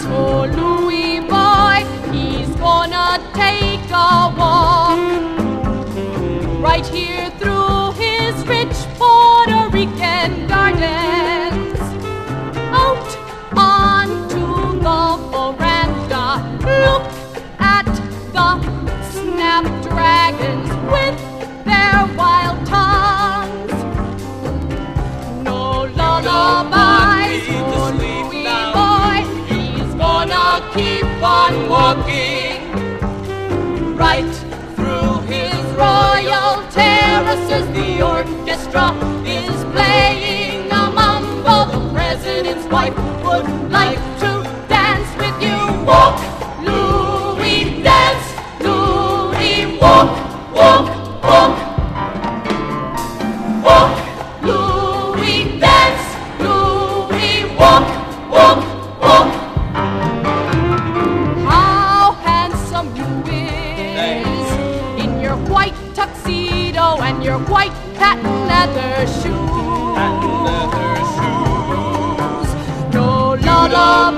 Oh, Louis boy, he's gonna take a walk right here through his rich Puerto Rican gardens, out onto the veranda. Look at the snapdragons with their wild tongues. No lullabies for Louis boy, he's gonna keep on walking right through his royal terraces. The orchestra is playing a mambo. The president's wife would like to dance with you. Walk, Louis, dance, Louis, walk, walk, walk. Walk, Louis, dance, Louis, walk, walk, walk. How handsome you is in your white tuxedo and your white patent leather shoes. No lullaby